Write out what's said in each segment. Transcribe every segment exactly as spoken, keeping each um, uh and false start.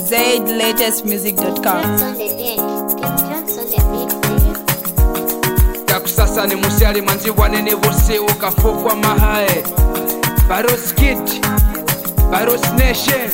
z latest music dot com. Takusasa ni musiali manzi wanene vose ukafokwa mahae Baros Kid, Baros Nation,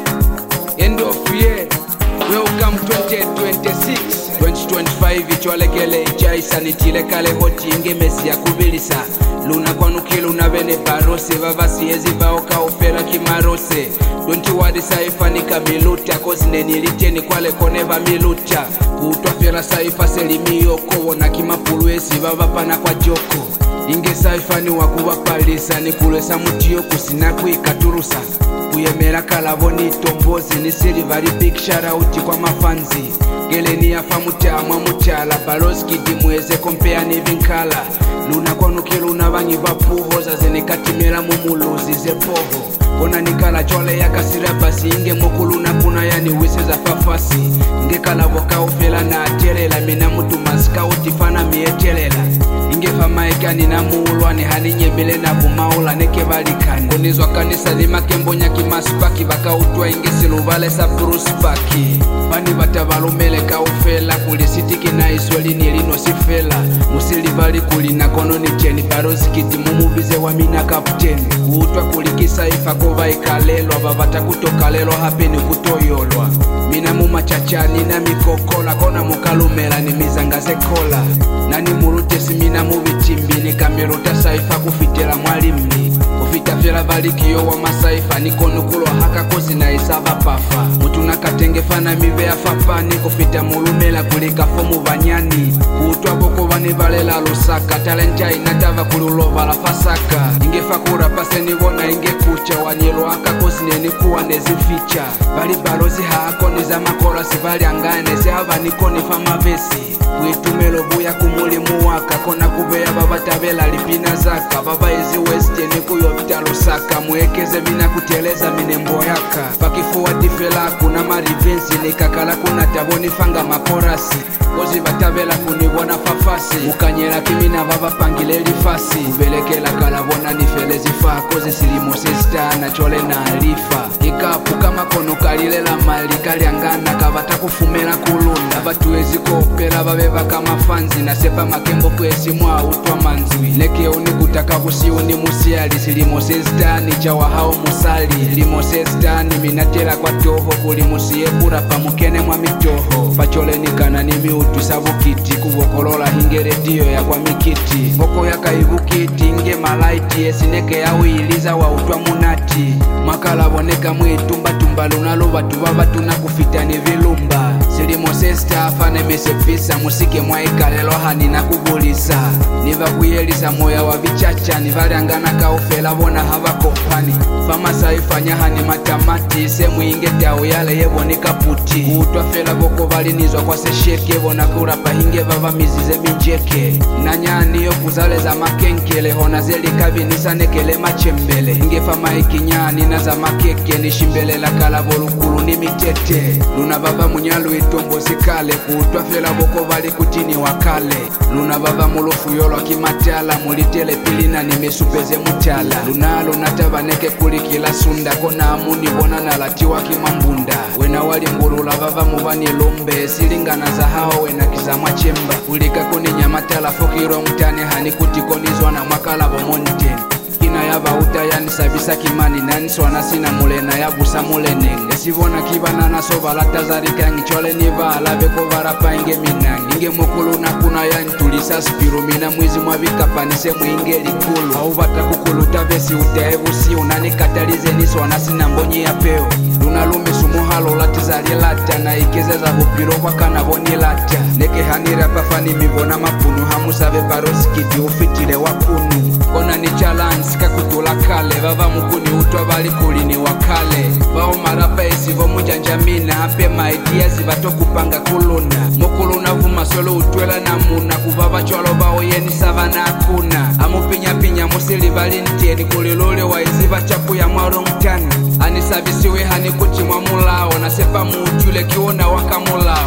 end of year. Welcome twenty twenty-six, twenty twenty-five ichwalekele ichaisa nitile kale hoti inge mesi ya kubilisa Luna kwa nukilu na bene barose Vava siezi vaoka opera kimarose Don't you worry saifa nika miluta Kozi nenilite ni kwale koneva miluta Kuutwa fera saifa selimiyoko Wona kimapuluesi vava pana kwa joko Inge saifa ni wakuwa palisa Ni kulesa mutiyo kusinaku ikaturusa Kuyemera kalaboni tombozi Ni silivali big shout out kwa mafanzi Gele ni afa mutama mutala Baros Kid mweze kompea ni vinkala Luna kwa nuki luna vangi vapuho Zazene katimela mumuluzi ze poho Kona nikala chole ya kasira basi Inge mokuluna kuna yani wise za fafasi Inge kala waka ufela na atelela Mina mutu maska utifana mietelela Inge fama ekani na muulwa Ni hani nyebele na bumaula neke valikani Konizwa kanisa lima kembonya kimaspaki Vaka utwa inge siluvale sa bruspaki Fani vata valumele ka ufela Kulisitiki na isweli nilino sifela Musili vali kulina kono ni cheni Baros Kid mumubize wa mina kapteni Utwa kulikisa ifa kova ikalelwa Vavata kutoka lelo hape ni kutoyolwa Mina mumachachani na mikokola Kona mukalumela ni mizangaze kola Nani murutesi mina mubichimbi Ni kamerota saifa kufitela mwalimni Kufita fela valikiyo wa masaifa Nikonukulwa haka kozi na isava pafa Mutuna katenge fana mive ya fapani Kufita mulumela kulika fomu vanyani Kuutwa boko vani valela lusaka Talenta inatava kululova la fasaka Ingefa kura pase nivona inge kucha Wanyelo haka kozi neni kuwa nezificha Vali balozi haako niza makorasi Vali angane zi hava nikoni fama vesi Kuitumelo buya kumulimu waka Kona kubea baba tabela lipina zaka Baba ezi weste ni kuyopita lusaka Mwekeze mina kuteleza minembo yaka Pakifuwa tifela kuna marivensi Nikakala kuna taboni fanga makorasi Kozi batabela kunibona fafasi Mukanyela kimina baba pangile lifasi Kubelekela kalabona nifelezi fa Kozi silimo sesta na chole na alifa Ikapu kama kono kalilela mali Kaliangana kavata kufumela kulunda Batuwezi kopela babeba kama fanzi Na sepa makembo kwesi mwa utwa manzui Leke uni kutaka kusi uni musiali Silimo sesta ni chawa hao musali Limo sesta ni minatela kwa toho Kulimusie kurapa mukene mwa mitoho Pachole nikana ni miutu sabukiti Kuvokolola hinge redio ya kwa mikiti Voko ya kaibukiti inge malaiti Esineke ya uiliza wa utwa munati Makala boneka mwitumba tumba Lunalo batu baba tunakufita ni vilumba Silimo sesta afane mesepisa Musike mwaika lelo hani na kubulisa Niva kuyelisa moya wa vichacha Nivaliangana kaufela bona hava kopani Fama saifanya hani matamati Semu inge tao yale yebonika puti Utwa fela boko valinizwa kwa sesheke Bona kurapa hinge vava mizize minjeke Nanyani yo kuzaleza makenkele Hona zeli kavinisa nekele machembele Inge fama ikinyani na za makeke Nishimbele la kalabolukulu ni mitete Luna baba munyalu itombo zikale Kuutwa fela boko vali kutini wakale Luna baba mulofu yolo kimatala Mulitele pilina nimesupeze mutala Luna luna tabaneke kulikila sunda Kona amuni bona nalatiwa kimambunda Wena wali mbulula baba mubani lombe Silingana za hao wena kizamwa chemba Kulika kuni nyamatala fokiro mtani Hani kutikonizwa na mwakalabo monteni Kina yaba utayani sabisa kimani Nani swana sina mulena yabusa mulenenge Esivona kibana na soba latazarika Ngichole niva alave kovarapa inge minangi Inge mukulu na kuna ya ntulisa spiru Mina mwizi mwavika panise mwinge likulu Hauvata kukulu tavesi utaevusi Unani katalize niswana sina mbonyi ya peo Luna lumi sumuhalo latizali lata Na ikeze za vupiro waka na boni lata Neke hanira pafani mivona mapunu Hamusave Baros Kid ufitile wakunu Kona ni challenge kakutula kale Vava mukuni utwa bali kulini wakale Vao marapa esivo mujanjamina Hape maidia zivato kupanga kuluna Mukuluna vuma solo utwela na muna Kuvava chwalo bao yeni savana akuna Amupinya pinya musili vali ntieni Kulilule wa iziva chapu ya mwaro mtani Anisabisiwe hani kuchi mwa mulao Nasepa muutule kiona waka mulao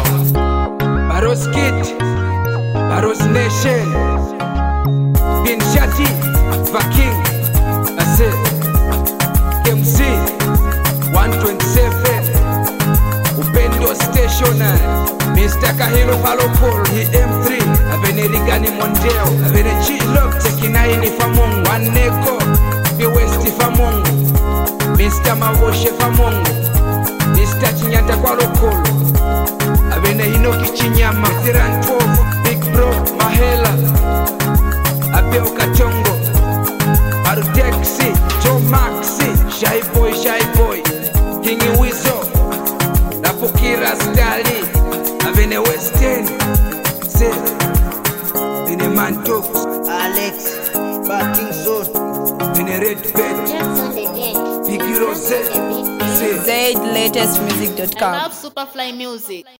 Baros Kid, Baros Nation, Bin Shati, Vaking, that's it. M C one twenty-seven missionary Mister Kahilo Falopol, he M three Avene Rigani Mondeo, Avene Chilok, Tekinaini Famongo, Aneko, Biwesti Famongo, Mister Mawoshe Famongo, Mister Chinyata Kwalokolo, Avene Hinoki Chinyama, Tiran twelve, Big Bro, Mahela, Abeo Katongo, Arutexi, Joe Maxi, Shy Boy, Shy Boy, Kingi Wizo, Rapokira Stali, Avene West End, Se, Vene Manto, Alex, Batting Soul, Vene Red Bed, Biggie Rose, Se, Z latest music dot com. I love Superfly music.